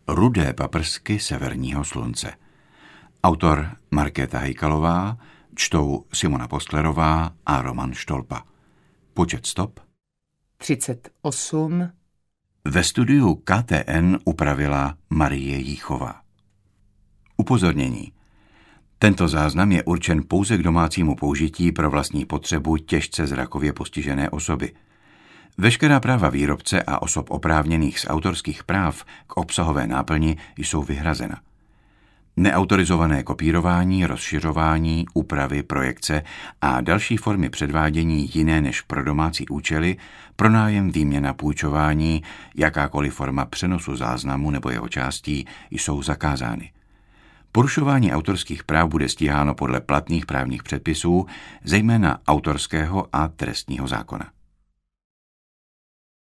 Rudé paprsky severního slunce. Autor Markéta Hejkalová, čtou Simona Postlerová a Roman Štolpa. Počet stop 38. Ve studiu KTN upravila Marie Jíchová. Upozornění. Tento záznam je určen pouze k domácímu použití pro vlastní potřebu těžce zrakově postižené osoby. Veškerá práva výrobce a osob oprávněných z autorských práv k obsahové náplni jsou vyhrazena. Neautorizované kopírování, rozšiřování, úpravy, projekce a další formy předvádění jiné než pro domácí účely, pronájem, výměna, půjčování, jakákoliv forma přenosu záznamu nebo jeho částí jsou zakázány. Porušování autorských práv bude stíháno podle platných právních předpisů, zejména autorského a trestního zákona.